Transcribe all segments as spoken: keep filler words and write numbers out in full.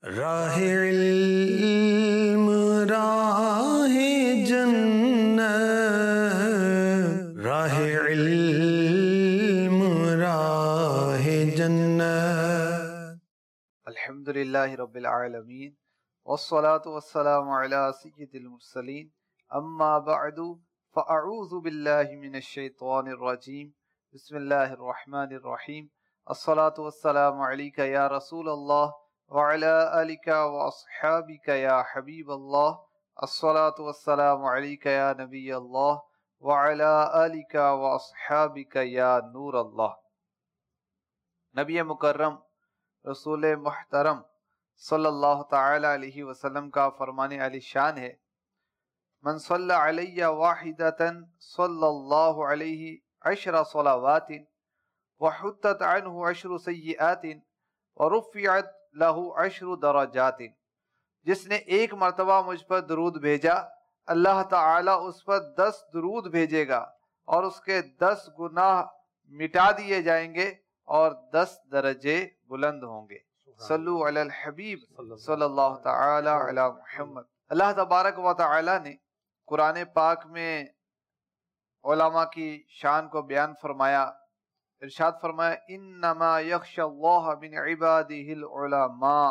راہ علم راہ جنت، راہ علم راہ جنت۔ الحمدللہ رب العالمین والصلاة والسلام علی سید المرسلین، اما بعد فاعوذ باللہ من الشیطان الرجیم، بسم اللہ الرحمن الرحیم۔ الصلاة والسلام علیک یا رسول اللہ وعلی آلک واصحابک یا حبیب اللہ، الصلاة والسلام علیک یا نبی اللہ وعلی آلک واصحابک یا نور اللہ۔ نبی مکرم رسول محترم صلی اللہ تعالی علیہ وسلم کا فرمان علی شان ہے، من صلی علی واحدتا صلی اللہ علیہ عشر صلوات وحطت عنہ عشر سیئات ورفعت لہ عشر درجات۔ جس نے ایک مرتبہ مجھ پر درود بھیجا، اللہ تعالی اس پر دس درود بھیجے گا اور اس کے دس گناہ مٹا دیے جائیں گے اور دس درجے بلند ہوں گے۔ صلو علی الحبیب صلی اللہ تعالی علی محمد۔ اللہ تبارک و تعالی نے قرآن پاک میں علماء کی شان کو بیان فرمایا، ارشاد فرمایا انما یخشی اللہ من عبادہ العلماء۔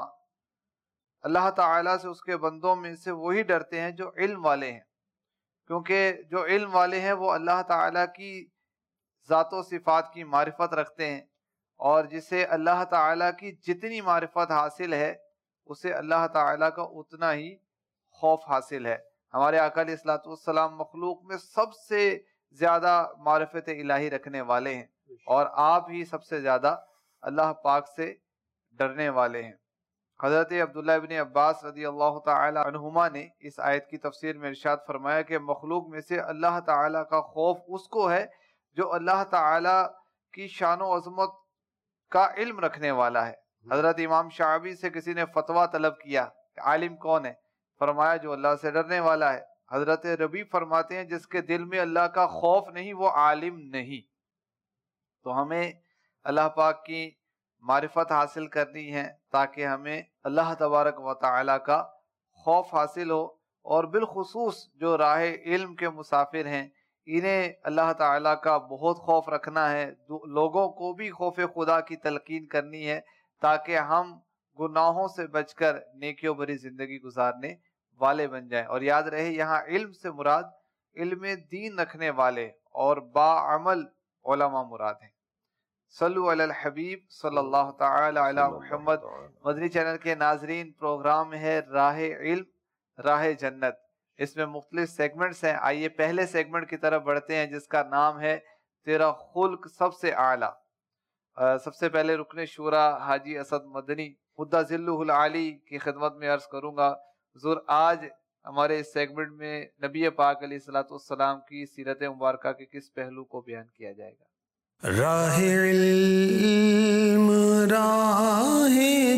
اللہ تعالیٰ سے اس کے بندوں میں سے وہی ڈرتے ہیں جو علم والے ہیں، کیونکہ جو علم والے ہیں وہ اللہ تعالیٰ کی ذات و صفات کی معرفت رکھتے ہیں، اور جسے اللہ تعالیٰ کی جتنی معرفت حاصل ہے اسے اللہ تعالیٰ کا اتنا ہی خوف حاصل ہے۔ ہمارے آقا علیہ الصلوۃ والسلام مخلوق میں سب سے زیادہ معرفت الہی رکھنے والے ہیں، اور آپ ہی سب سے زیادہ اللہ پاک سے ڈرنے والے ہیں۔ حضرت عبداللہ ابن عباس رضی اللہ تعالی عنہما نے اس آیت کی تفسیر میں ارشاد فرمایا کہ مخلوق میں سے اللہ تعالیٰ کا خوف اس کو ہے جو اللہ تعالیٰ کی شان و عظمت کا علم رکھنے والا ہے۔ حضرت امام شعبی سے کسی نے فتویٰ طلب کیا کہ عالم کون ہے؟ فرمایا جو اللہ سے ڈرنے والا ہے۔ حضرت ربیع فرماتے ہیں جس کے دل میں اللہ کا خوف نہیں وہ عالم نہیں۔ تو ہمیں اللہ پاک کی معرفت حاصل کرنی ہے تاکہ ہمیں اللہ تبارک و تعالی کا خوف حاصل ہو، اور بالخصوص جو راہ علم کے مسافر ہیں انہیں اللہ تعالیٰ کا بہت خوف رکھنا ہے، لوگوں کو بھی خوف خدا کی تلقین کرنی ہے تاکہ ہم گناہوں سے بچ کر نیکیوں بھری زندگی گزارنے والے بن جائیں۔ اور یاد رہے یہاں علم سے مراد علم دین رکھنے والے اور باعمل علماء مراد ہیں۔ صلو علی الحبیب صلی اللہ تعالی علی محمد۔ مدنی چینل کے ناظرین، پروگرام ہے راہ علم راہ جنت، اس میں مختلف سیگمنٹس ہیں۔ آئیے پہلے سیگمنٹ کی طرف بڑھتے ہیں جس کا نام ہے تیرا خلق سب سے اعلیٰ۔ سب سے پہلے رکن شورا حاجی اسد مدنی خدا ذلہ العالی کی خدمت میں عرض کروں گا، حضور آج ہمارے اس سیگمنٹ میں نبی پاک علیہ الصلوۃ والسلام کی سیرت مبارکہ کے کس پہلو کو بیان کیا جائے گا؟ راہ علم راہ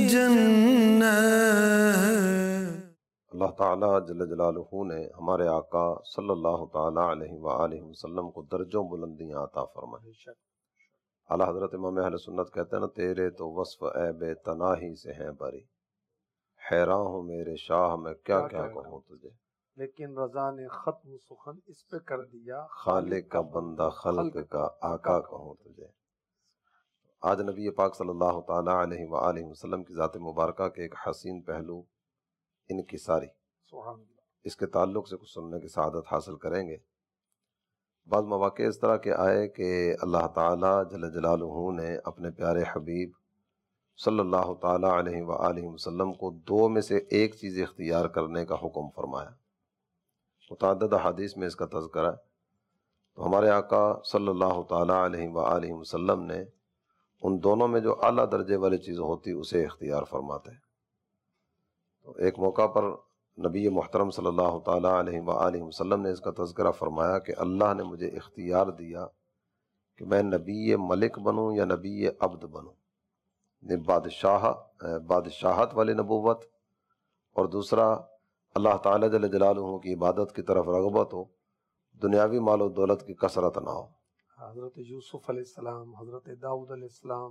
جنت۔ اللہ تعالیٰ جل جلالہ نے ہمارے آقا صلی اللہ تعالیٰ علیہ وآلہ وسلم کو درجوں بلندیاں عطا فرمائے۔ اعلیٰ حضرت امام اہل سنت کہتے ہیں نا، تیرے تو وصف عیب تناہی سے ہیں بری، حیران ہوں میرے شاہ میں کیا کیا کہوں تجھے، لیکن رضا نے ختم سخن اس پہ کر دیا، خالق کا بندہ خلق کا آقا کہوں تجھے۔ آج نبی پاک صلی اللہ تعالیٰ علیہ وآلہ وسلم کی ذات مبارکہ کے ایک حسین پہلو انکساری، سبحان اللہ، اس کے تعلق سے کچھ سننے کی سعادت حاصل کریں گے۔ بعض مواقع اس طرح کے آئے کہ اللہ تعالیٰ جل جلالہ نے اپنے پیارے حبیب صلی اللہ تعالیٰ علیہ وآلہ وسلم کو دو میں سے ایک چیز اختیار کرنے کا حکم فرمایا۔ متعدد احادیث میں اس کا تذکرہ ہے۔ تو ہمارے آقا صلی اللہ تعالیٰ علیہ وآلہ وسلم نے ان دونوں میں جو اعلیٰ درجے والی چیز ہوتی اسے اختیار فرماتے ہیں۔ تو ایک موقع پر نبی محترم صلی اللہ تعالیٰ علیہ وآلہ وسلم نے اس کا تذکرہ فرمایا کہ اللہ نے مجھے اختیار دیا کہ میں نبی ملک بنوں یا نبی عبد بنوں، بادشاہ بادشاہت والی نبوت، اور دوسرا اللہ تعالیٰ جل جلالہ کی عبادت کی طرف رغبت ہو، دنیاوی مال و دولت کی کثرت نہ ہو۔ حضرت یوسف علیہ السلام، حضرت داؤد علیہ السلام،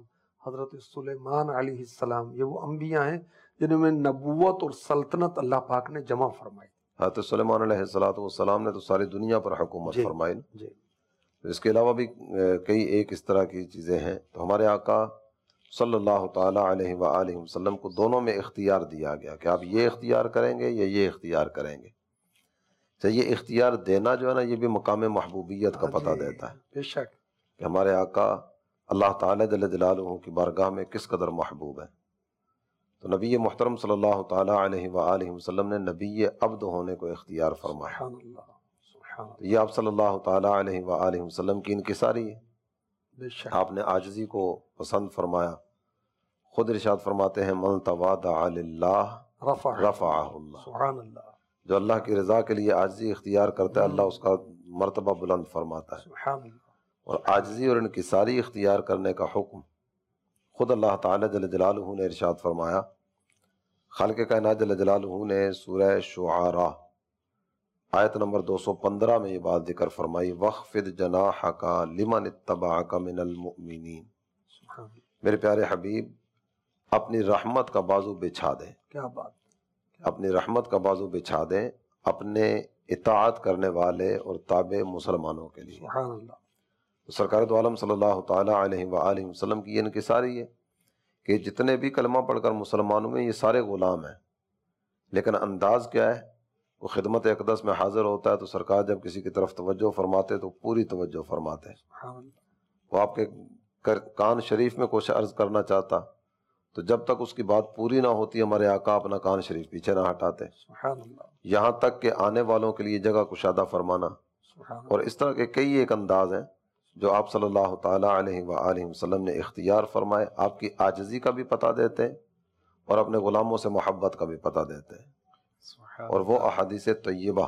حضرت سلیمان علیہ السلام، یہ وہ انبیاء ہیں جنہوں میں نبوت اور سلطنت اللہ پاک نے جمع فرمائی۔ حضرت سلیمان علیہ الصلوۃ والسلام نے تو ساری دنیا پر حکومت جی فرمائی۔ جی اس کے علاوہ بھی کئی ایک اس طرح کی چیزیں ہیں۔ تو ہمارے آقا صلی اللہ تعالیٰ علیہ وآلہ وسلم کو دونوں میں اختیار دیا گیا کہ آپ یہ اختیار کریں گے یا یہ اختیار کریں گے۔ تو یہ اختیار دینا جو ہے نا، یہ بھی مقام محبوبیت کا پتہ دیتا ہے بے شک کہ ہمارے آقا اللہ تعالیٰ جل جلالہ کی بارگاہ میں کس قدر محبوب ہے۔ تو نبی محترم صلی اللہ تعالیٰ علیہ وآلہ وسلم نے نبی عبد ہونے کو اختیار فرمایا۔ سبحان اللہ سبحان تو یہ آپ صلی اللہ تعالیٰ علیہ وآلہ وسلم کی انکساری ہے۔ اللہ بے شک آپ نے عاجزی کو پسند فرمایا۔ خود ارشاد فرماتے ہیں من تواضع للہ رفع رفعہ اللہ، سبحان اللہ جو اللہ کی رضا کے لیے عاجزی اختیار کرتا ہے اللہ اس کا مرتبہ بلند فرماتا ہے۔ سبحان اللہ۔ اور عاجزی اور انکساری اختیار کرنے کا حکم خود اللہ تعالیٰ جل جلالہ نے ارشاد فرمایا۔ خالق کائنات جل جلالہ نے سورہ شعراء آیت نمبر دو سو پندرہ میں یہ بات ذکر فرمائی، وَخْفِضْ جَنَاحَكَ لِمَنِ اتَّبَعَكَ مِنَ الْمُؤْمِنِينَ۔ سبحان اللہ، میرے پیارے حبیب اپنی رحمت کا بازو بچھا دیں، کیا بات، اپنی رحمت کا بازو بچھا دیں اپنے اطاعت کرنے والے اور تابع مسلمانوں کے لیے۔ سبحان اللہ تو سرکار دو عالم صلی اللہ تعالیٰ علیہ وآلہ وسلم کی یہ انکساری ہے کہ جتنے بھی کلمہ پڑھ کر مسلمانوں میں یہ سارے غلام ہیں، لیکن انداز کیا ہے؟ وہ خدمت اقدس میں حاضر ہوتا ہے تو سرکار جب کسی کی طرف توجہ فرماتے تو پوری توجہ فرماتے ہیں۔ سبحان اللہ وہ آپ کے کان شریف میں کچھ عرض کرنا چاہتا تو جب تک اس کی بات پوری نہ ہوتی ہمارے آقا اپنا کان شریف پیچھے نہ ہٹاتے، سبحان اللہ یہاں تک کہ آنے والوں کے لیے جگہ کشادہ فرمانا۔ سبحان اللہ اور اس طرح کے کئی ایک انداز ہیں جو آپ صلی اللہ تعالیٰ علیہ وآلہ وسلم نے اختیار فرمائے، آپ کی عاجزی کا بھی پتہ دیتے ہیں اور اپنے غلاموں سے محبت کا بھی پتہ دیتے ہیں۔ سبحان اور وہ احادیث طیبہ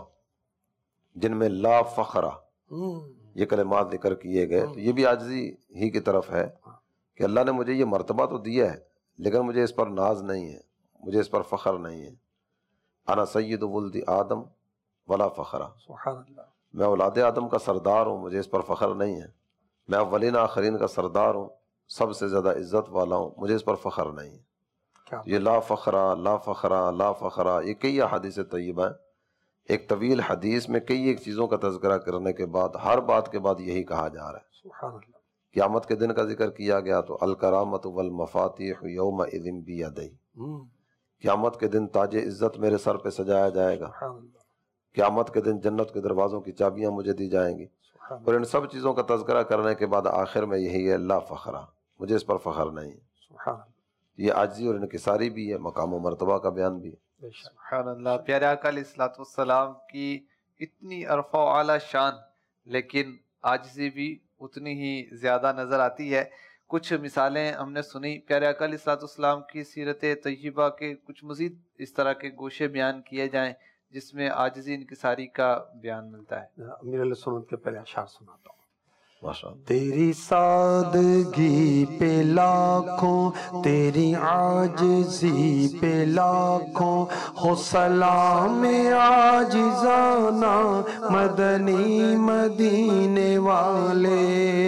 جن میں لا فخرہ ہوں، یہ کلمات ذکر کیے گئے، تو یہ بھی عاجزی ہی کی طرف ہے کہ اللہ نے مجھے یہ مرتبہ تو دیا ہے لیکن مجھے اس پر ناز نہیں ہے، مجھے اس پر فخر نہیں ہے۔ انا سید ولد آدم ولا فخرہ، سبحان اللہ میں اولاد آدم کا سردار ہوں، مجھے اس پر فخر نہیں ہے۔ میں اولین آخرین کا سردار ہوں، سب سے زیادہ عزت والا ہوں، مجھے اس پر فخر نہیں ہے۔ کیا یہ لا فخرہ لا فخرہ لا فخرہ یہ کئی احادیث طیبہ ہیں۔ ایک طویل حدیث میں کئی ایک چیزوں کا تذکرہ کرنے کے بعد ہر بات کے بعد یہی کہا جا رہا ہے۔ سبحان اللہ قیامت کے دن کا ذکر کیا گیا تو الکرامۃ والمفاتیح یومئذ بیدی، ہوں، قیامت کے دن تاج عزت میرے سر پہ سجایا جائے گا، سبحان اللہ قیامت کے دن جنت کے دروازوں کی چابیاں مجھے دی جائیں گی۔ سبحان اور ان سب چیزوں کا تذکرہ کرنے کے بعد آخر میں یہی ہے لا فخرہ، مجھے اس پر فخر نہیں ہے۔ سبحان اللہ یہ عاجزی اور انکساری بھی ہے، مقام و مرتبہ کا بیان بھی ہے۔ بے شک سبحان اللہ، پیارے آقا علیہ الصلوۃ والسلام کی اتنی عرفہ و اعلیٰ شان، لیکن عاجزی بھی اتنی ہی زیادہ نظر آتی ہے۔ کچھ مثالیں ہم نے سنی پیارے آقا علیہ الصلوۃ والسلام کی سیرت طیبہ کے، کچھ مزید اس طرح کے گوشے بیان کیے جائیں جس میں عاجزی انکساری کا بیان ملتا ہے۔ امیر علیہ سنت کے پہلے اشعار سناتا ہوں۔ ماشاء اللہ۔ تیری سادگی پہ لاکھوں، تیری عاجزی پہ لاکھوں، ہو سلام عاجزانہ مدنی مدینے والے۔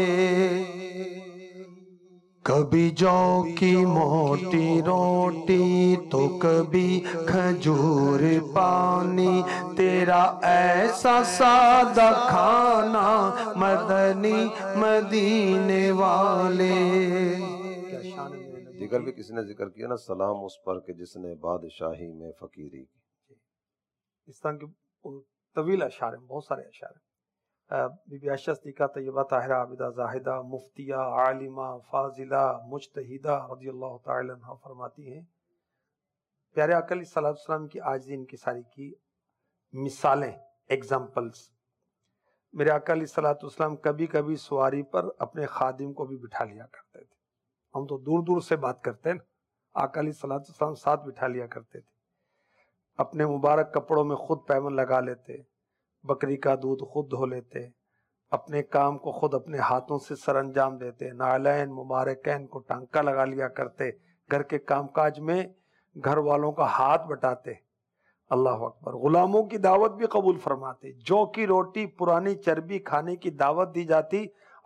کبھی جو کی موٹی روٹی تو کبھی کھجور پانی، تیرا ایسا سادہ کھانا مدنی مدینے والے۔ کیا شان ہے میرے نبی دیگر کی۔ بھی کسی نے ذکر کیا نا، سلام اس پر کہ جس نے بادشاہی میں فقیری کی۔ اس طرح کے طویل اشعار ہیں، بہت سارے اشعار ہیں۔ بی بی عائشہ صدیقہ طیبہ طاہرہ عابدہ زاہدہ مفتیہ عالمہ فاضلہ مجتہدہ رضی اللہ تعالی عنہ فرماتی ہیں، پیارے آقا علیہ الصلوۃ والسلام کی عاجزی انکساری کی مثالیں، ایگزامپلس۔ میرے آقا علیہ الصلوۃ والسلام کبھی کبھی سواری پر اپنے خادم کو بھی بٹھا لیا کرتے تھے۔ ہم تو دور دور سے بات کرتے ہیں نا، آقا علیہ الصلوۃ والسلام ساتھ بٹھا لیا کرتے تھے۔ اپنے مبارک کپڑوں میں خود پیمن لگا لیتے، بکری کا دودھ خود دھو لیتے، اپنے کام کو خود اپنے ہاتھوں سے سر انجام دیتے، نالین مبارکین کو ٹانکا لگا لیا کرتے، گھر کے کام کاج میں گھر والوں کا ہاتھ بٹاتے۔ اللہ اکبر۔ غلاموں کی دعوت بھی قبول فرماتے، جو کی روٹی پرانی چربی کھانے کی دعوت دی جاتی،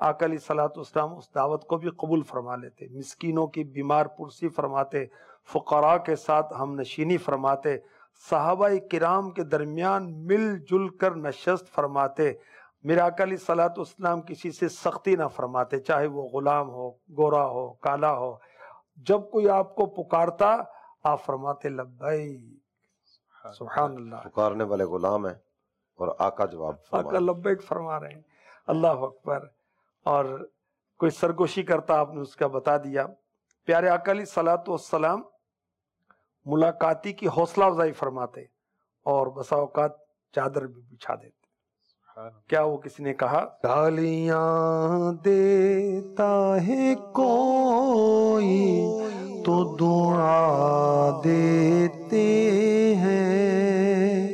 آقا علیہ الصلوۃ والسلام اس دعوت کو بھی قبول فرما لیتے، مسکینوں کی بیمار پرسی فرماتے، فقراء کے ساتھ ہم نشینی فرماتے، صحابہ کرام کے درمیان مل جل کر نشست فرماتے۔ میرے آقا علیہ الصلوۃ والسلام کسی سے سختی نہ فرماتے، چاہے وہ غلام ہو، گورا ہو، کالا ہو۔ جب کوئی آپ کو پکارتا آپ فرماتے لبیک، سبحان اللہ، پکارنے والے غلام ہیں اور آقا جواب فرما آقا لبیک فرما رہے ہیں، اللہ اکبر۔ اور کوئی سرگوشی کرتا آپ نے اس کا بتا دیا۔ پیارے آقا علیہ الصلوۃ والسلام ملاقاتی کی حوصلہ افزائی فرماتے اور بسا اوقات چادر بھی بچھا دیتے۔ کیا وہ کسی نے کہا گالیاں دیتا ہے کوئی تو دعا دیتے ہیں،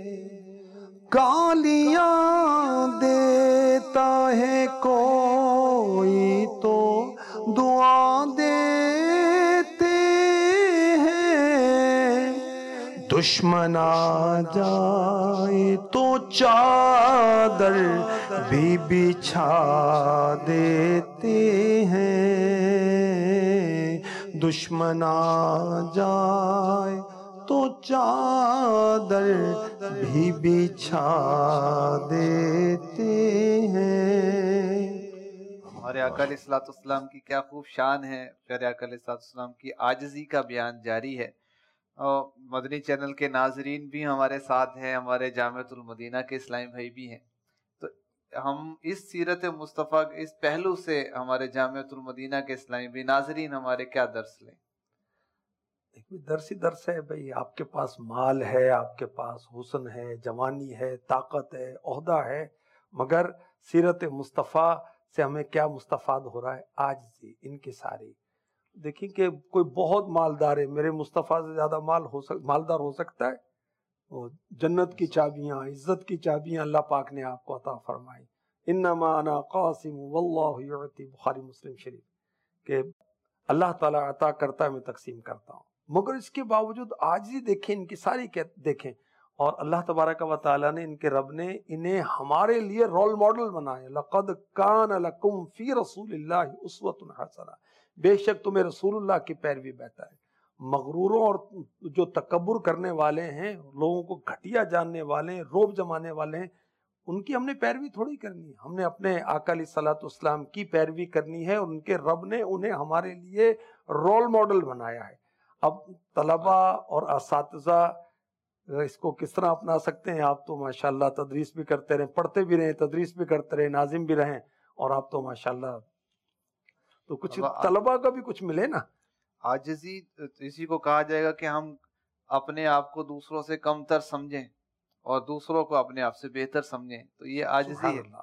گالیاں دیتا ہے کوئی تو دعا دیتے ہیں، دشمن آ جائے تو چادر بھی بچھا دیتے ہیں، دشمن آ جائے تو چادر بھی بچھا دیتے ہیں۔ ہمارے آقا علیہ الصلوۃ والسلام کی کیا خوب شان ہے۔ پیارے آقا علیہ الصلوۃ والسلام کی عاجزی کا بیان جاری ہے، اور مدنی چینل کے ناظرین بھی ہمارے ساتھ ہیں، ہمارے جامعۃ المدینہ کے اسلامی بھائی بھی ہیں، تو ہم اس سیرت مصطفیٰ کے اس پہلو سے ہمارے جامعۃ المدینہ کے اسلامی بھائی ناظرین ہمارے کیا درس لیں؟ درس ہی درس ہے بھائی، آپ کے پاس مال ہے، آپ کے پاس حسن ہے، جوانی ہے، طاقت ہے، عہدہ ہے، مگر سیرت مصطفیٰ سے ہمیں کیا مستفاد ہو رہا ہے؟ عاجزی، انکساری۔ دیکھیں کہ کوئی بہت مالدار ہے، میرے مصطفیٰ سے زیادہ مال ہو سک مالدار ہو سکتا ہے؟ وہ جنت کی چابیاں، عزت کی چابیاں اللہ پاک نے آپ کو عطا فرمائی۔ انما انا قاسم واللہ یعطی، بخاری مسلم شریف، کہ اللہ تعالیٰ عطا کرتا ہے، میں تقسیم کرتا ہوں، مگر اس کے باوجود عاجزی دیکھیں، انکساری دیکھیں۔ اور اللہ تبارک و تعالیٰ نے، ان کے رب نے انہیں ہمارے لیے رول ماڈل بنائے۔ لقد کان لکم فی رسول اللہ اسوۃ حسنہ، بے شک تمہیں رسول اللہ کی پیروی بہتر ہے۔ مغروروں اور جو تکبر کرنے والے ہیں، لوگوں کو گھٹیا جاننے والے ہیں، روب جمانے والے ہیں، ان کی ہم نے پیروی تھوڑی کرنی ہے، ہم نے اپنے آقا علیہ الصلوۃ والسلام کی پیروی کرنی ہے، اور ان کے رب نے انہیں ہمارے لیے رول ماڈل بنایا ہے۔ اب طلبہ اور اساتذہ اس کو کس طرح اپنا سکتے ہیں؟ آپ تو ماشاءاللہ تدریس بھی کرتے رہیں، پڑھتے بھی رہیں، تدریس بھی کرتے رہیں، ناظم بھی رہیں، اور آپ تو ماشاءاللہ، تو کچھ طلبہ کا بھی کچھ ملے نا۔ عاجزی اسی کو کہا جائے گا کہ ہم اپنے آپ کو دوسروں سے کم تر سمجھیں اور دوسروں کو اپنے آپ سے بہتر سمجھیں، تو یہ عاجزی ہے۔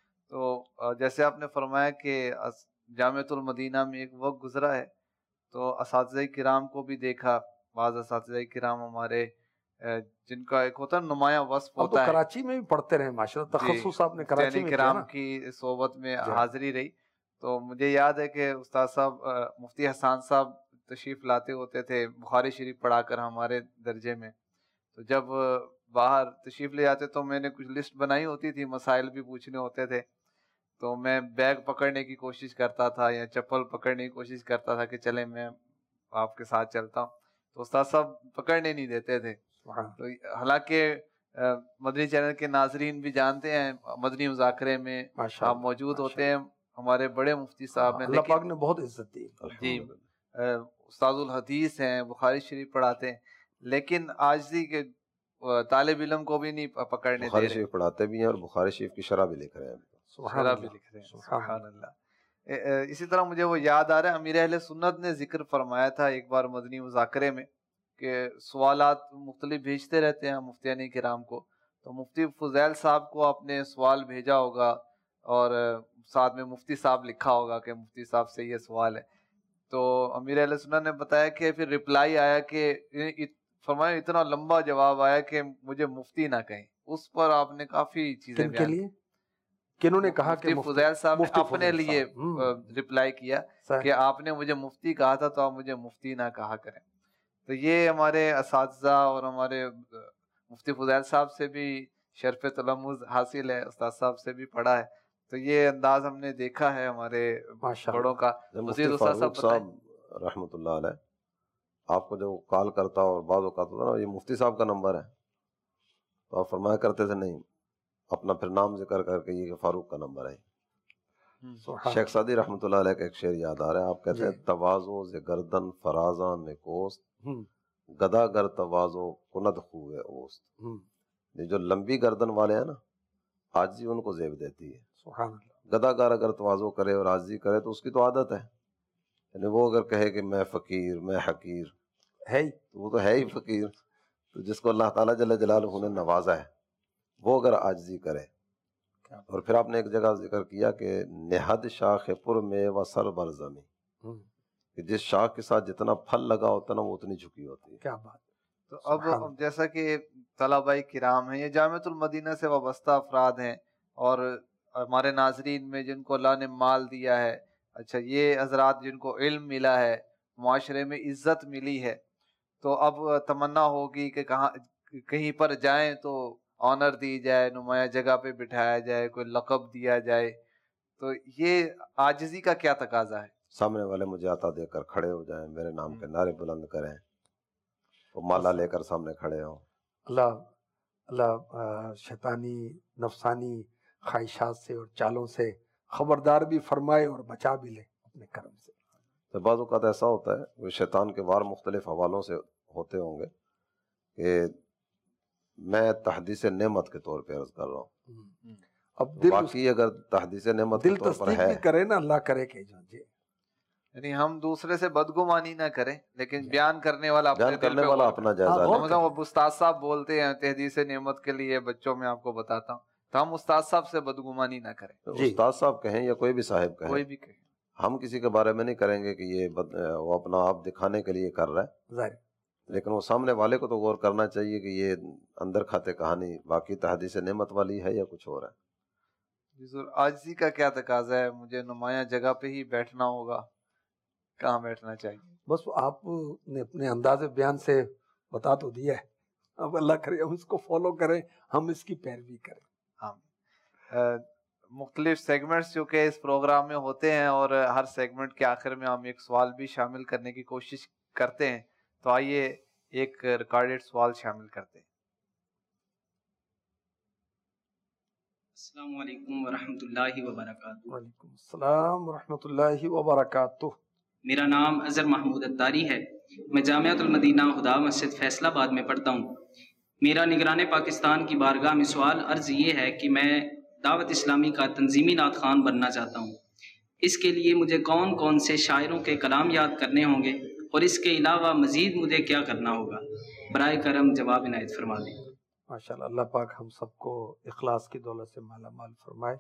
تو جیسے آپ نے فرمایا کہ جامعۃ المدینہ میں ایک وقت گزرا ہے، تو اساتذہ کرام کو بھی دیکھا، بعض اساتذہ کرام ہمارے جن کا ایک ہوتا ہے نمایاں وصف ہوتا ہے، کراچی میں بھی پڑھتے رہے ماشاءاللہ، تخصص آپ نے کراچی میں کرام کی صحبت میں حاضری رہی، تو مجھے یاد ہے کہ استاد صاحب مفتی حسان صاحب تشریف لاتے ہوتے تھے بخاری شریف پڑھا کر ہمارے درجے میں، تو جب باہر تشریف لے جاتے تو میں نے کچھ لسٹ بنائی ہوتی تھی، مسائل بھی پوچھنے ہوتے تھے، تو میں بیگ پکڑنے کی کوشش کرتا تھا یا چپل پکڑنے کی کوشش کرتا تھا کہ چلے میں آپ کے ساتھ چلتا ہوں، تو استاد صاحب پکڑنے نہیں دیتے تھے۔ تو حالانکہ مدنی چینل کے ناظرین بھی جانتے ہیں مدنی مذاکرے میں آپ موجود ہوتے ہیں، ہمارے بڑے مفتی صاحب ہیں، اللہ پاک نے بہت عزت دی، جی استاد الحدیث ہیں، بخاری شریف پڑھاتے ہیں، لیکن عاجزی کے طالب علم کو بھی نہیں پکڑنے دے رہے، بخاری شریف پڑھاتے بھی ہیں اور بخاری شریف کی شرح بھی لکھ رہے ہیں، شرح بھی لکھ رہے ہیں، سبحان اللہ۔ اسی طرح مجھے وہ یاد آ رہا ہے، امیر اہل سنت نے ذکر فرمایا تھا ایک بار مدنی مذاکرے میں کہ سوالات مختلف بھیجتے رہتے ہیں مفتیان کرام کو، تو مفتی فضیل صاحب کو آپ نے سوال بھیجا ہوگا اور ساتھ میں مفتی صاحب لکھا ہوگا کہ مفتی صاحب سے یہ سوال ہے، تو امیر اہل سنت نے بتایا کہ پھر رپلائی آیا کہ فرمایا اتنا لمبا جواب آیا کہ مجھے مفتی نہ کہیں، اس پر آپ نے کافی چیزیں بیان کی۔ کنہوں نے کہا کہ مفتی فضیل صاحب نے اپنے لیے رپلائی کیا کہ آپ نے مجھے مفتی کہا تھا تو آپ مجھے مفتی نہ کہا کریں۔ تو یہ ہمارے اساتذہ اور ہمارے مفتی فضیل صاحب سے بھی شرف تلمذ حاصل ہے، استاد صاحب سے بھی پڑھا ہے، تو یہ انداز ہم نے دیکھا ہے ہمارے بڑوں کا. مفتی فاروق صاحب رحمۃ اللہ علیہ آپ کو جو کال کرتا اور بعض اوقات ہوتا نا یہ مفتی صاحب کا نمبر ہے تو آپ فرمایا کرتے تھے نہیں اپنا پھر نام ذکر کر کے یہ کہ فاروق کا نمبر ہے. شیخ سعدی رحمۃ اللہ علیہ کا ایک شعر یاد آ رہا ہے. آپ کہتے ہیں تواضع ز گردن فرازاں نکوست گدا گر تواضع کند خوے اوست. یہ جو لمبی گردن والے ہیں نا عاجزی ان کو زیب دیتی ہے. سبحان اللہ. گدا گر اگر تواضع کرے اور عاجزی کرے تو اس کی تو عادت ہے. یعنی وہ اگر کہے کہ میں فقیر میں حقیر ہے تو وہ تو ہے ہی فقیر. تو جس کو اللہ تعالیٰ جل جلالہ نے نوازا ہے وہ اگر عاجزی کرے. اور پھر آپ نے ایک جگہ ذکر کیا کہ نہد شاخ پر میں و سر بر زمیں کہ جس شاخ کے ساتھ جتنا پھل لگا ہوتا ہے نا وہ اتنی جھکی ہوتی ہے. کیا بات. تو اب جیسا کہ طلباء کرام ہیں یہ جامعۃ المدینہ سے وابستہ افراد ہیں اور ہمارے ناظرین میں جن کو اللہ نے مال دیا ہے, اچھا یہ حضرات جن کو علم ملا ہے, معاشرے میں عزت ملی ہے, تو اب تمنا ہوگی کہ کہاں کہیں پر جائیں تو آنر دی جائے, نمایاں جگہ پہ بٹھایا جائے, کوئی لقب دیا جائے. تو یہ عاجزی کا کیا تقاضا ہے؟ سامنے والے مجھے عطا دے کر کھڑے ہو جائیں, میرے نام کے نعرے بلند کریں, وہ مالا لے کر سامنے کھڑے ہوں. اللہ اللہ شیطانی نفسانی خواہشات سے اور چالوں سے خبردار بھی فرمائے اور بچا بھی لے اپنے کرم سے. تو بعض اوقات ایسا ہوتا ہے وہ شیطان کے وار مختلف حوالوں سے ہوتے ہوں گے کہ میں تحدیث نعمت کے طور پہ عرض کر رہا ہوں. اب دل باقی اگر تحدیث نعمت کے دل طور پر تصدیق ہے بھی کرے نا, اللہ کرے کہ جو جی یعنی ہم دوسرے سے بدگمانی نہ کریں لیکن بیان کرنے والا اپنے بیان کرنے والا اپنا جائزہ لے. مطلب وہ استاد صاحب بولتے ہیں تحدیث نعمت کے لیے بچوں میں آپ کو بتاتا ہوں, تو ہم استاد صاحب سے بدگمانی نہ کریں. استاد صاحب کہیں یا کوئی بھی صاحب کہیں, کوئی بھی کہیں, ہم کسی کے بارے میں نہیں کریں گے کہ یہ بد... وہ اپنا آپ دکھانے کے لیے کر رہا ہے, لیکن وہ سامنے والے کو تو غور کرنا چاہیے کہ یہ اندر کھاتے کہانی باقی تحدیث نعمت والی ہے یا کچھ اور ہے. عاجزی کا کیا تقاضا ہے؟ مجھے نمایاں جگہ پہ ہی بیٹھنا ہوگا, کہاں بیٹھنا چاہیے؟ بس آپ نے اپنے انداز بیان سے بتا تو دیا ہے, اب اللہ کرے ہم اس کو فالو کریں, ہم اس کی پیروی کریں. ہاں, مختلف سیگمنٹس جو کہ اس پروگرام میں ہوتے ہیں اور ہر سیگمنٹ کے آخر میں ہم ایک سوال بھی شامل کرنے کی کوشش کرتے ہیں, تو آئیے ایک ریکارڈڈ سوال شامل کرتے ہیں. السلام علیکم ورحمۃ اللہ وبرکاتہ. وعلیکم السلام ورحمۃ اللہ وبرکاتہ. میرا نام اظہر محمود اتاری ہے, میں جامعۃ المدینہ ہدا مسجد فیصل آباد میں پڑھتا ہوں. میرا نگران پاکستان کی بارگاہ میں سوال عرض یہ ہے کہ میں دعوت اسلامی کا تنظیمی نعت خوان بننا چاہتا ہوں. اس کے لیے مجھے کون کون سے شاعروں کے کلام یاد کرنے ہوں گے اور اس کے علاوہ مزید مجھے کیا کرنا ہوگا؟ برائے کرم جواب عنایت فرما دیں. ماشاءاللہ, اللہ پاک ہم سب کو اخلاص کی دولت سے مالا مال فرمائے.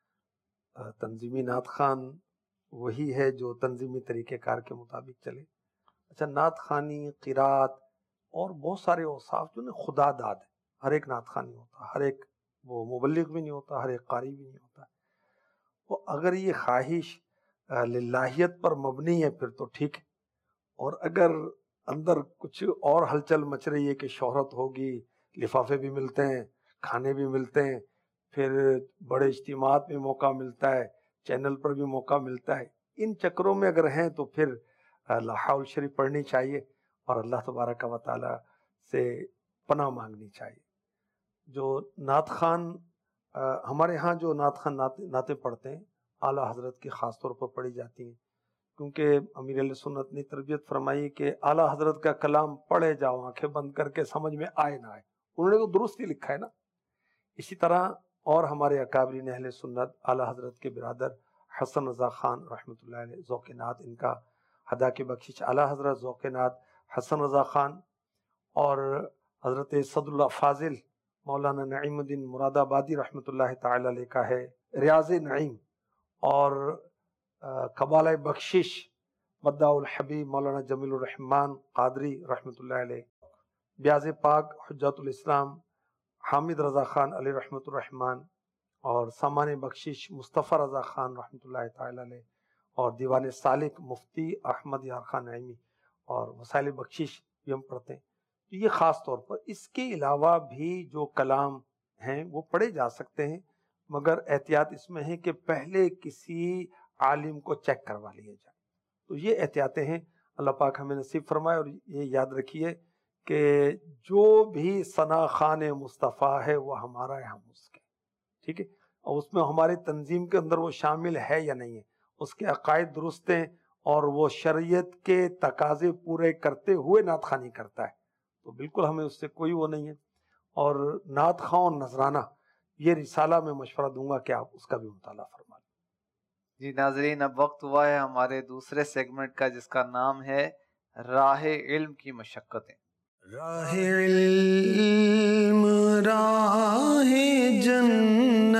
تنظیمی نعت خوان وہی ہے جو تنظیمی طریقہ کار کے مطابق چلے. اچھا, نعت خوانی, قرات اور بہت سارے اوصاف جو نا خدا داد ہے, ہر ایک نعت خوان نہیں ہوتا, ہر ایک وہ مبلغ بھی نہیں ہوتا, ہر ایک قاری بھی نہیں ہوتا. وہ اگر یہ خواہش للہیت پر مبنی ہے پھر تو ٹھیک ہے, اور اگر اندر کچھ اور ہلچل مچ رہی ہے کہ شہرت ہوگی, لفافے بھی ملتے ہیں, کھانے بھی ملتے ہیں, پھر بڑے اجتماعات میں موقع ملتا ہے, چینل پر بھی موقع ملتا ہے, ان چکروں میں اگر ہیں تو پھر لا حول شریف پڑھنی چاہیے اور اللہ تبارک و تعالی سے پناہ مانگنی چاہیے. جو نعت خوان ہمارے ہاں جو نعت خوان نعتیں پڑھتے ہیں اعلیٰ حضرت کی خاص طور پر پڑھی جاتی ہیں, کیونکہ امیر علیہ سنت نے تربیت فرمائی کہ اعلیٰ حضرت کا کلام پڑھے جاؤ آنکھیں بند کر کے, سمجھ میں آئے نہ آئے. انہوں نے تو درست ہی لکھا ہے نا. اسی طرح اور ہمارے اکابرین اہل سنت اعلیٰ حضرت کے برادر حسن رضا خان رحمۃ اللہ علیہ, ذوق نعت ان کا ہدا کی بخشش, اعلیٰ حضرت ذوق نعت حسن رضا خان, اور حضرت صد اللہ فاضل مولانا نعیم الدین مراد آبادی رحمۃ اللہ تعالی علیہ کا ہے ریاض نعیم, اور قبالہ بخشش مداح الحبیب مولانا جمیل الرحمان قادری رحمۃ اللہ علیہ, بیاض پاک حجت الاسلام حامد رضا خان علی رحمۃ الرحمان, اور سامان بخشش مصطفیٰ رضا خان رحمۃ اللہ تعالی علیہ, اور دیوان سالک مفتی احمد یار خان نعیمی, اور وسائل بخشش بھی ہم پڑھتے ہیں. تو یہ خاص طور پر اس کے علاوہ بھی جو کلام ہیں وہ پڑھے جا سکتے ہیں, مگر احتیاط اس میں ہے کہ پہلے کسی عالم کو چیک کروا لیا جائے. تو یہ احتیاطیں ہیں. اللہ پاک ہمیں نصیب فرمائے. اور یہ یاد رکھیے کہ جو بھی ثنا خوان مصطفیٰ ہے وہ ہمارا ہے، ہم اس کے. ٹھیک ہے. اور اس میں ہماری تنظیم کے اندر وہ شامل ہے یا نہیں ہے، اس کے عقائد درست ہیں اور وہ شریعت کے تقاضے پورے کرتے ہوئے نعت خوانی کرتا ہے، تو بالکل ہمیں اس سے کوئی وہ نہیں ہے. اور نعت خواں اور نذرانہ یہ رسالہ میں مشورہ دوں گا کہ آپ اس کا بھی مطالعہ فرما لیں. جی ناظرین، اب وقت ہوا ہے ہمارے دوسرے سیگمنٹ کا، جس کا نام ہے راہ علم کی مشقتیں. راہ علم راہ جنت.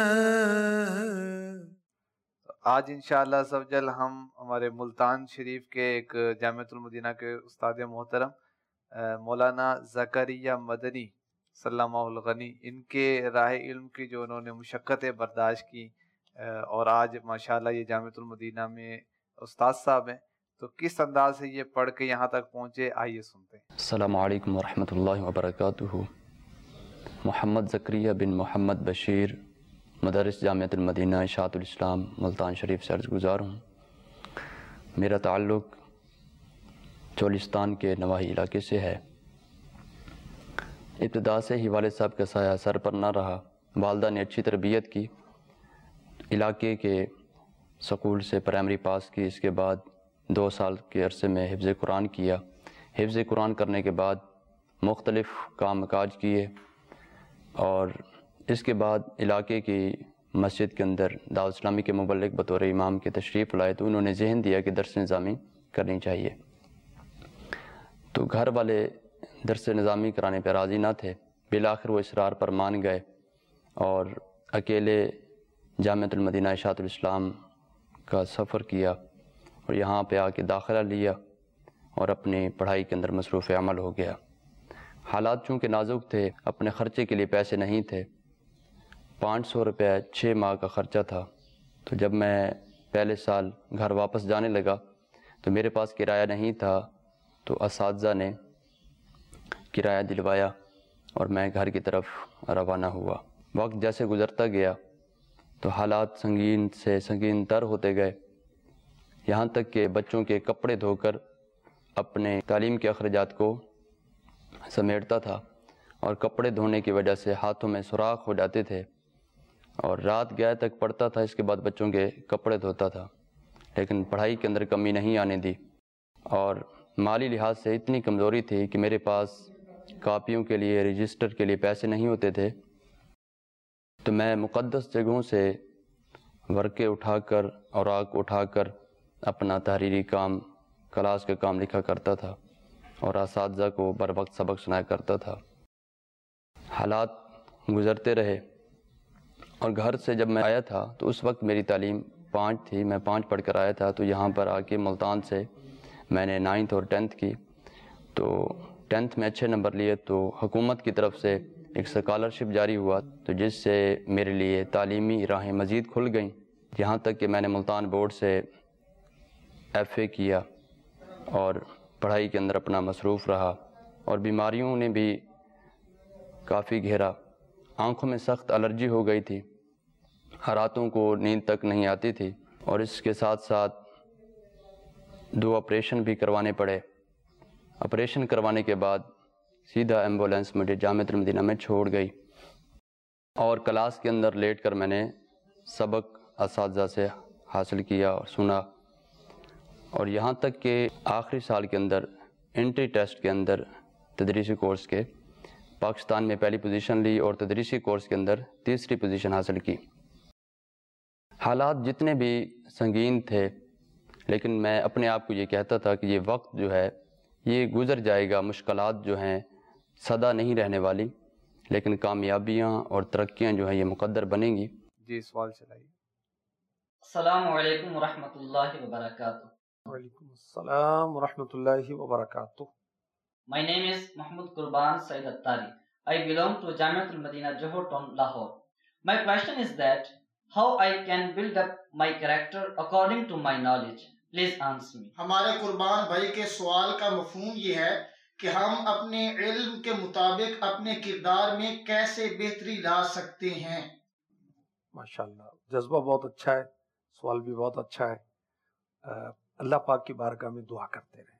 آج انشاءاللہ عز و جل ہم ہمارے ملتان شریف کے ایک جامعۃ المدینہ کے استاد محترم مولانا زکریا مدنی سلمہ الغنی، ان کے راہ علم کی جو انہوں نے مشقتیں برداشت کی اور آج ماشاءاللہ یہ جامعۃ المدینہ میں استاد صاحب ہیں، تو کس انداز سے یہ پڑھ کے یہاں تک پہنچے، آئیے سنتے ہیں. السلام علیکم ورحمۃ اللہ وبرکاتہ. محمد زکریا بن محمد بشیر، مدرس جامعۃ المدینہ اشاعت الاسلام ملتان شریف سے عرض گزار ہوں. میرا تعلق چولستان کے نواحی علاقے سے ہے. ابتدا سے ہی والد صاحب کا سایہ سر پر نہ رہا. والدہ نے اچھی تربیت کی، علاقے کے سکول سے پرائمری پاس کی، اس کے بعد دو سال کے عرصے میں حفظ قرآن کیا. حفظ قرآن کرنے کے بعد مختلف کام کاج کیے اور اس کے بعد علاقے کی مسجد کے اندر دعوت اسلامی کے مبلغ بطور امام کے تشریف لائے تو انہوں نے ذہن دیا کہ درس نظامی کرنی چاہیے. تو گھر والے درس نظامی کرانے پہ راضی نہ تھے. بالآخر وہ اصرار پر مان گئے اور اکیلے جامعۃ المدینہ اشاعت الاسلام کا سفر کیا اور یہاں پہ آ کے داخلہ لیا اور اپنی پڑھائی کے اندر مصروف عمل ہو گیا. حالات چونکہ نازک تھے، اپنے خرچے کے لیے پیسے نہیں تھے. پانچ سو روپے چھ ماہ کا خرچہ تھا. تو جب میں پہلے سال گھر واپس جانے لگا تو میرے پاس کرایہ نہیں تھا، تو اساتذہ نے کرایہ دلوایا اور میں گھر کی طرف روانہ ہوا. وقت جیسے گزرتا گیا تو حالات سنگین سے سنگین تر ہوتے گئے، یہاں تک کہ بچوں کے کپڑے دھو کر اپنے تعلیم کے اخراجات کو سمیٹتا تھا اور کپڑے دھونے کی وجہ سے ہاتھوں میں سوراخ ہو جاتے تھے اور رات گئے تک پڑھتا تھا. اس کے بعد بچوں کے کپڑے دھوتا تھا، لیکن پڑھائی کے اندر کمی نہیں آنے دی. اور مالی لحاظ سے اتنی کمزوری تھی کہ میرے پاس کاپیوں کے لیے، رجسٹر کے لیے پیسے نہیں ہوتے تھے. تو میں مقدس جگہوں سے ورقے اٹھا کر، اوراق اٹھا کر اپنا تحریری کام، کلاس کا کام لکھا کرتا تھا اور اساتذہ کو بر وقت سبق سنایا کرتا تھا. حالات گزرتے رہے اور گھر سے جب میں آیا تھا تو اس وقت میری تعلیم پانچ تھی، میں پانچ پڑھ کر آیا تھا. تو یہاں پر آ کے ملتان سے میں نے نائنتھ اور ٹینتھ کی. تو ٹینتھ میں اچھے نمبر لیے تو حکومت کی طرف سے ایک اسکالرشپ جاری ہوا، تو جس سے میرے لیے تعلیمی راہیں مزید کھل گئیں، یہاں تک کہ میں نے ملتان بورڈ سے ایف اے کیا اور پڑھائی کے اندر اپنا مصروف رہا. اور بیماریوں نے بھی کافی گھیرا. آنکھوں میں سخت الرجی ہو گئی تھی، راتوں کو نیند تک نہیں آتی تھی اور اس کے ساتھ ساتھ دو آپریشن بھی کروانے پڑے. آپریشن کروانے کے بعد سیدھا ایمبولینس مجھے جامعۃ المدینہ میں چھوڑ گئی اور کلاس کے اندر لیٹ کر میں نے سبق اساتذہ سے حاصل کیا اور سنا. اور یہاں تک کہ آخری سال کے اندر انٹری ٹیسٹ کے اندر تدریسی کورس کے پاکستان میں پہلی پوزیشن لی اور تدریسی کورس کے اندر تیسری پوزیشن حاصل کی. حالات جتنے بھی سنگین تھے، لیکن میں اپنے آپ کو یہ کہتا تھا کہ یہ وقت جو ہے یہ گزر جائے گا، مشکلات جو ہیں سدا نہیں رہنے والی، لیکن کامیابیاں اور ترقیاں جو ہیں یہ مقدر بنیں گی. جی سوال چلائیے. السلام علیکم ورحمۃ اللہ وبرکاتہ. وعلیکم السلام ورحمۃ اللہ وبرکاتہ. My name is Mahmoud Qurban Said Attari. I belong to Jamiat al-Madina Johor Town, Lahore. My question is that how I can build up my character according to my knowledge. Please answer me. ہمارے قربان بھائی کے سوال کا مفہوم یہ ہے کہ ہم اپنے علم کے مطابق اپنے کردار میں کیسے بہتری لا سکتے ہیں. माशाल्लाह, जज्बा बहुत अच्छा है, सवाल भी बहुत अच्छा है। अ, अल्लाह पाक की बारगाह में दुआ करते रहें।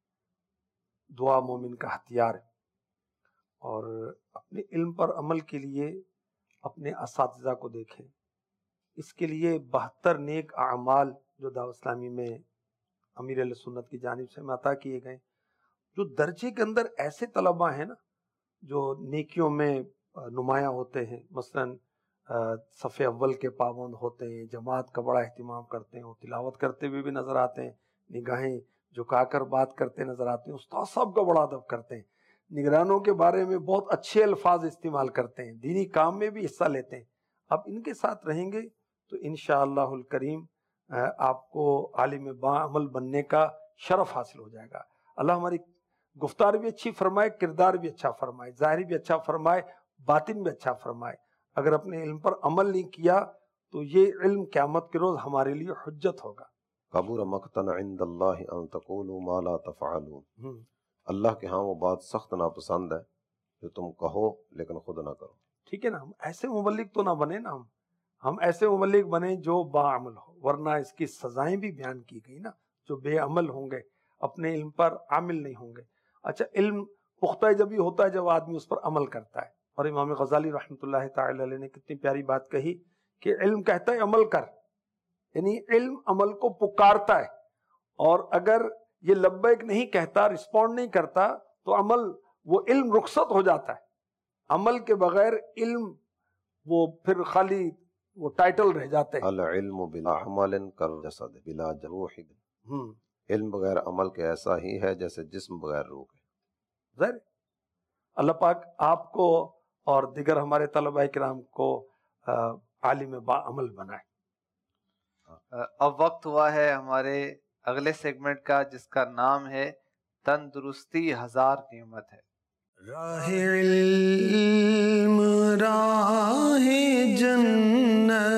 दुआ मोमिन का हथियार है, और अपने इल्म पर अमल के लिए अपने असातिज़ा को देखें। इसके लिए बहत्तर नेक आमाल जो दावत इस्लामी में अमीर अहले सुन्नत की जानिब से हमें अता किए गए, जो दर्जे के अंदर ऐसे तलबा हैं ना जो नेकियों में नुमायाँ होते हैं, मसलन सफ़े अव्वल के पाबंद होते हैं, जमात का बड़ा अहतमाम करते हैं, वो तिलावत करते हुए भी नज़र आते हैं, निगाहें झुकाकर बात करते नज़र आते हैं, उस्ताद साहब का बड़ा अदब करते हैं, निगरानों के बारे में बहुत अच्छे अल्फाज इस्तेमाल करते हैं, दीनी काम में भी हिस्सा लेते हैं। आप इनके साथ रहेंगे तो इंशाअल्लाहुल करीम आपको आलिम बाअमल बनने का शरफ हासिल हो जाएगा। अल्लाह हमारी गुफ्तार भी अच्छी फरमाए, किरदार भी अच्छा फरमाए, ज़ाहिरी भी अच्छा फरमाए, बातिन भी अच्छा फरमाए। अगर अपने इल्म पर अमल नहीं किया तो ये इल्म क़यामत के रोज़ हमारे लिए हुज्जत होगा। कबूर मक़तन इंदल्लाहि अन तक़ूलू मा ला तफ़अलून। अल्लाह के यहाँ वो बात सख्त नापसंद है जो तुम कहो लेकिन खुद ना करो। ठीक है ना, हम ऐसे मुबल्लिग तो ना बने ना, हम हम ऐसे मुबल्लिग बने जो बाअमल हो, वरना इसकी सजाएं भी बयान की गई ना, जो बेअमल होंगे, अपने इल्म पर आमिल नहीं होंगे। अच्छा, इल्म पुख्ता जब भी होता है जब आदमी उस पर अमल करता है, और इमाम गज़ाली रहमतुल्लाह तआला अलैह ने कितनी प्यारी बात कही कि इल्म कहता है अमल कर, यानी इल्म अमल को पुकारता है, और अगर ये लब्बैक नहीं कहता, रिस्पॉन्ड नहीं करता, तो अमल वो इल्म रुखसत हो जाता है। अमल के बगैर इल्म वो फिर खाली वो टाइटल रह जाते हैं। अल इल्मु बिला अमलिन कर जसद बिला जरूहि। इल्म बगैर अमल के ऐसा ही है जैसे जिस्म बगैर रूह के। ज़ाहिर अल्लाह पाक आपको और दिगर हमारे तलबा किराम को आलिम बाअमल बनाए। अब वक्त हुआ है हमारे अगले सेगमेंट का, जिसका नाम है तंदुरुस्ती हजार नेमत है। राहे इल्म राहे जन्नत।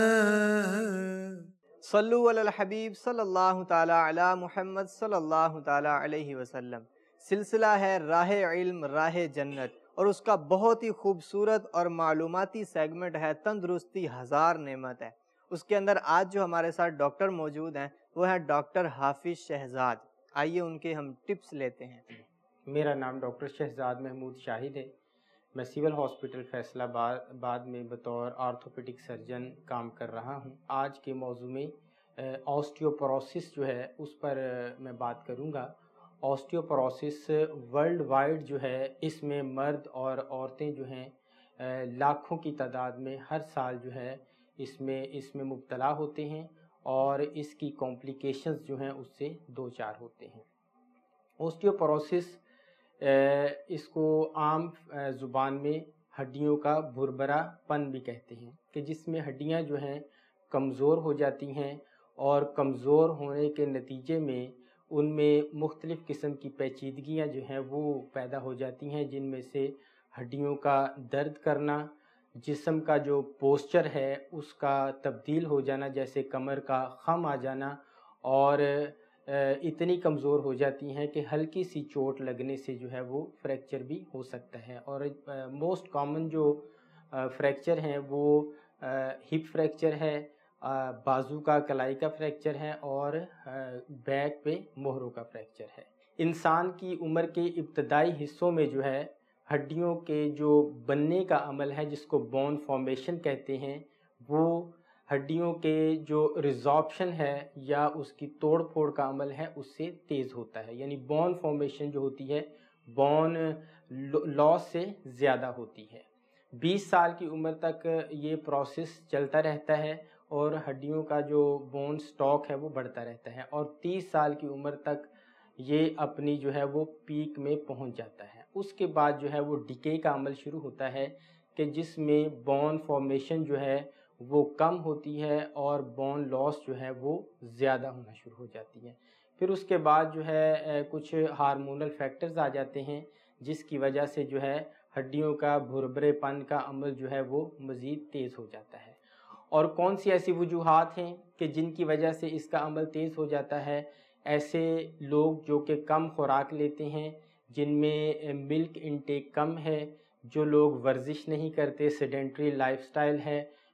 सल्लु अलल हबीब सल्लल्लाहु ताला अला मुहम्मद सल्लल्लाहु ताला अलैहि वसल्लम। सिलसिला है राहे इल्म राहे जन्नत, और उसका बहुत ही खूबसूरत और मालूमाती सेगमेंट है तंदुरुस्ती हज़ार नेमत है। उसके अंदर आज जो हमारे साथ डॉक्टर मौजूद हैं वो हैं डॉक्टर हाफिज शहजाद। आइए उनके हम टिप्स लेते हैं। मेरा नाम डॉक्टर शहजाद महमूद शाहिद है। मैं सिविल हॉस्पिटल फैसलाबाद में बतौर आर्थोपेडिक सर्जन काम कर रहा हूं। आज के मौजू में ऑस्टियोपोरोसिस जो है उस पर मैं बात करूंगा। ऑस्टियोपोरोसिस वर्ल्ड वाइड जो है, इसमें मर्द और औरतें जो हैं लाखों की तादाद में हर साल जो है इसमें इसमें मुब्तला होते हैं, और इसकी कॉम्प्लिकेशंस जो हैं उससे दो चार होते हैं। ऑस्टियोपोरोसिस इसको आम ज़ुबान में हड्डियों का भुरभरापन भी कहते हैं, कि जिसमें हड्डियां जो हैं कमज़ोर हो जाती हैं, और कमज़ोर होने के नतीजे में उनमें मुख्तलिफ़ किस्म की पेचीदगियां जो हैं वो पैदा हो जाती हैं, जिनमें से हड्डियों का दर्द करना, जिस्म का जो पोस्चर है उसका तब्दील हो जाना, जैसे कमर का खम आ जाना, और इतनी कमज़ोर हो जाती हैं कि हल्की सी चोट लगने से जो है वो फ्रैक्चर भी हो सकता है। और मोस्ट कॉमन जो फ्रैक्चर हैं वो हिप फ्रैक्चर है, बाजू का कलाई का फ्रैक्चर है, और बैक पे मोहरों का फ्रैक्चर है। इंसान की उम्र के इब्तदाई हिस्सों में जो है हड्डियों के जो बनने का अमल है, जिसको बोन फॉर्मेशन कहते हैं, वो हड्डियों के जो रिजॉर्प्शन है या उसकी तोड़ फोड़ का अमल है उससे तेज़ होता है। यानी बोन फॉर्मेशन जो होती है बोन लॉस से ज़्यादा होती है। बीस साल की उम्र तक ये प्रोसेस चलता रहता है, और हड्डियों का जो बोन स्टॉक है वो बढ़ता रहता है, और तीस साल की उम्र तक ये अपनी जो है वो पीक में पहुंच जाता है। उसके बाद जो है वो डिके का अमल शुरू होता है, कि जिसमें बोन फॉर्मेशन जो है वो कम होती है, और बोन लॉस जो है वो ज़्यादा होना शुरू हो जाती है। फिर उसके बाद जो है कुछ हार्मोनल फैक्टर्स आ जाते हैं, जिसकी वजह से जो है हड्डियों का भुरभरेपन का अमल जो है वो मज़ीद तेज़ हो जाता है। और कौन सी ऐसी वजूहात हैं कि जिनकी वजह से इसका अमल तेज़ हो जाता है? ऐसे लोग जो कि कम खुराक लेते हैं, जिनमें मिल्क इंटेक कम है, जो लोग वर्जिश नहीं करते, सेडेंट्री लाइफस्टाइल है,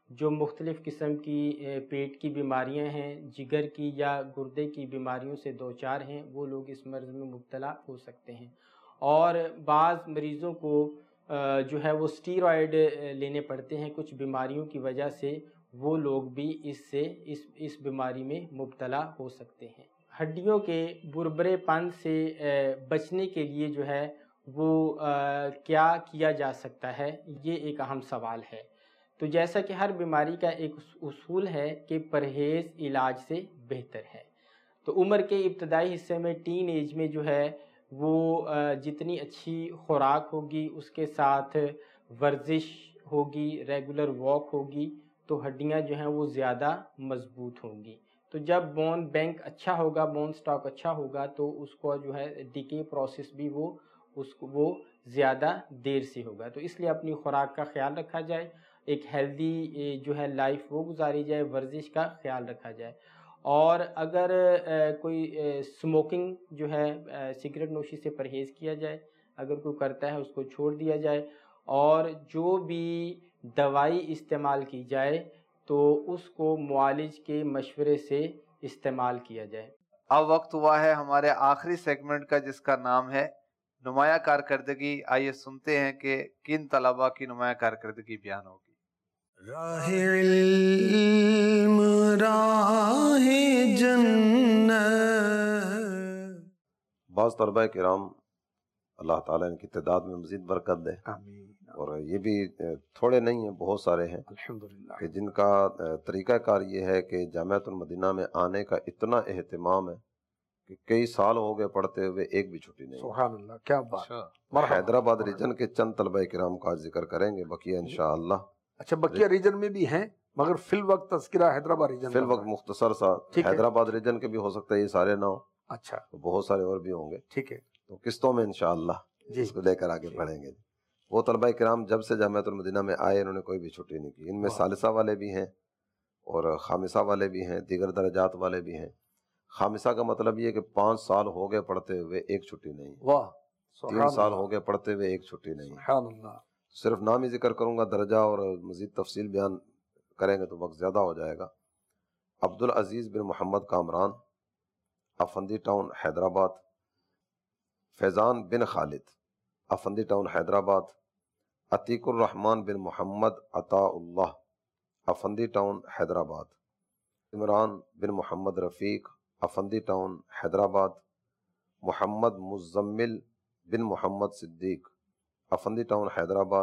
جو مختلف قسم کی پیٹ کی بیماریاں ہیں، جگر کی یا گردے کی بیماریوں سے دوچار ہیں، وہ لوگ اس مرض میں مبتلا ہو سکتے ہیں۔ اور بعض مریضوں کو جو ہے وہ اسٹیرائڈ لینے پڑتے ہیں کچھ بیماریوں کی وجہ سے، وہ لوگ بھی اس سے اس اس بیماری میں مبتلا ہو سکتے ہیں۔ ہڈیوں کے بربرے پن سے بچنے کے لیے جو ہے وہ کیا کیا جا سکتا ہے، یہ ایک اہم سوال ہے۔ تو جیسا کہ ہر بیماری کا ایک اصول ہے کہ پرہیز علاج سے بہتر ہے، تو عمر کے ابتدائی حصے میں ٹین ایج میں جو ہے وہ جتنی اچھی خوراک ہوگی، اس کے ساتھ ورزش ہوگی، ریگولر واک ہوگی، تو ہڈیاں جو ہیں وہ زیادہ مضبوط ہوں گی۔ تو جب بون بینک اچھا ہوگا، بون سٹاک اچھا ہوگا، تو اس کو جو ہے ڈیکے پروسیس بھی وہ اس کو وہ زیادہ دیر سے ہوگا۔ تو اس لیے اپنی خوراک کا خیال رکھا جائے، ایک ہیلدی جو ہے لائف وہ گزاری جائے، ورزش کا خیال رکھا جائے۔ اور اگر کوئی اسموکنگ جو ہے سگریٹ نوشی سے پرہیز کیا جائے، اگر کوئی کرتا ہے اس کو چھوڑ دیا جائے، اور جو بھی دوائی استعمال کی جائے تو اس کو معالج کے مشورے سے استعمال کیا جائے۔ اب وقت ہوا ہے ہمارے آخری سیگمنٹ کا، جس کا نام ہے نمایاں کارکردگی۔ آئیے سنتے ہیں کہ کن طلباء کی نمایاں کارکردگی بیان ہوگی۔ راہ علم راہ جنت۔ بعض طلباء کرام اللہ تعالیٰ ان کی تعداد میں مزید برکت دے، آمین۔ اور یہ بھی تھوڑے نہیں ہیں، بہت سارے ہیں الحمدللہ کہ جن کا طریقہ کار یہ ہے کہ جامعۃ المدینہ میں آنے کا اتنا اہتمام ہے کہ کئی سال ہو گئے پڑھتے ہوئے ایک بھی چھٹی نہیں۔ سبحان اللہ، کیا بات۔ حیدرآباد ریجن کے چند طلباء کرام کا ذکر کریں گے، بقیہ انشاءاللہ۔ اچھا، بقیہ ریجن میں بھی ہیں، مگر فی الوقت تذکرہ حیدرآباد ریجن، فی الوقت مختصر سا حیدرآباد ریجن کے بھی ہو سکتا ہے یہ سارے نہ ہو، اچھا بہت سارے اور بھی ہوں گے، ٹھیک ہے، تو قسطوں میں انشاءاللہ اس کو لے کر آگے پڑھیں گے۔ وہ طلباء کرام جب سے جامعۃ المدینہ میں آئے انہوں نے کوئی بھی چھٹی نہیں کی۔ ان میں ثالثہ والے بھی ہیں اور خامسہ والے بھی ہیں، دیگر درجات والے بھی ہیں۔ خامسہ کا مطلب یہ کہ پانچ سال ہو گئے پڑھتے ہوئے ایک چھٹی نہیں، واہ، تین سال ہو گئے پڑھتے ہوئے ایک چھٹی نہیں۔ سبحان اللہ۔ صرف نام ہی ذکر کروں گا، درجہ اور مزید تفصیل بیان کریں گے تو وقت زیادہ ہو جائے گا۔ عبدالعزیز بن محمد کامران، افندی ٹاؤن حیدرآباد۔ فیضان بن خالد، افندی ٹاؤن حیدرآباد۔ عتیق الرحمن بن محمد عطا اللہ، افندی ٹاؤن حیدرآباد۔ عمران بن محمد رفیق، افندی ٹاؤن حیدرآباد۔ محمد مزمل بن محمد صدیق، افندی ٹاؤن حیدرآباد۔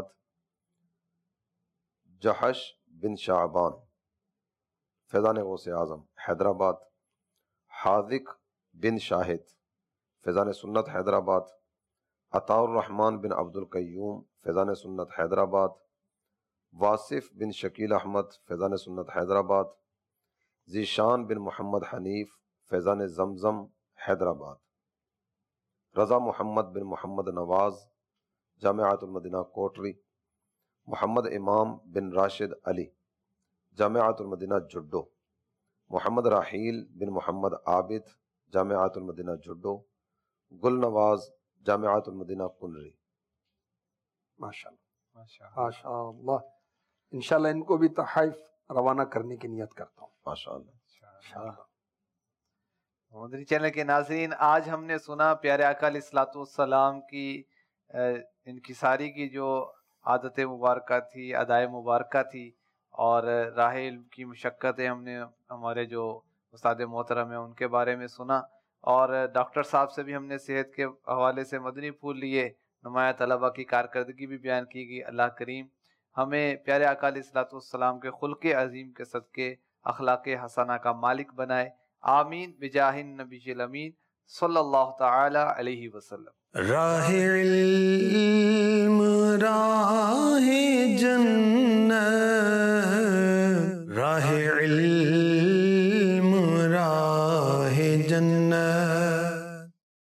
جہش بن شعبان، فیضان غوث اعظم حیدرآباد۔ حاذق بن شاہد، فیضان سنت حیدرآباد۔ عطاء الرحمن بن عبد القیوم، فیضان سنت حیدرآباد۔ واصف بن شکیل احمد، فیضان سنت حیدرآباد۔ ذیشان بن محمد حنیف، فیضان زمزم حیدرآباد۔ رضا محمد بن محمد نواز، جامعۃ المدینہ کوٹری۔ محمد امام بن راشد علی، جامعۃ المدینہ جڈو۔ محمد راحیل بن محمد عابد، جامعۃ المدینہ جڈو۔ گل نواز، جامعۃ المدینہ کنری۔ ماشاء اللہ ماشاء اللہ، انشاءاللہ ان کو بھی تحائف روانہ کرنے کی نیت کرتا ہوں۔ ماشاء اللہ۔ مدنی چینل کے ناظرین، آج ہم نے سنا پیارے آقا علیہ الصلوۃ والسلام کی انکساری کی جو عادت مبارکہ تھی، ادائے مبارکہ تھی، اور راہ علم کی مشقتیں ہم نے ہمارے جو استاد محترم ہیں ان کے بارے میں سنا، اور ڈاکٹر صاحب سے بھی ہم نے صحت کے حوالے سے مدنی پھول لیے، نمایاں طلباء کی کارکردگی بھی بیان کی گئی۔ اللہ کریم ہمیں پیارے آقا علیہ الصلوۃ والسلام کے خلق عظیم کے صدقے اخلاق حسنہ کا مالک بنائے، آمین بجاہ النبی الامین صلی اللہ تعالی علیہ وسلم۔ راہ علم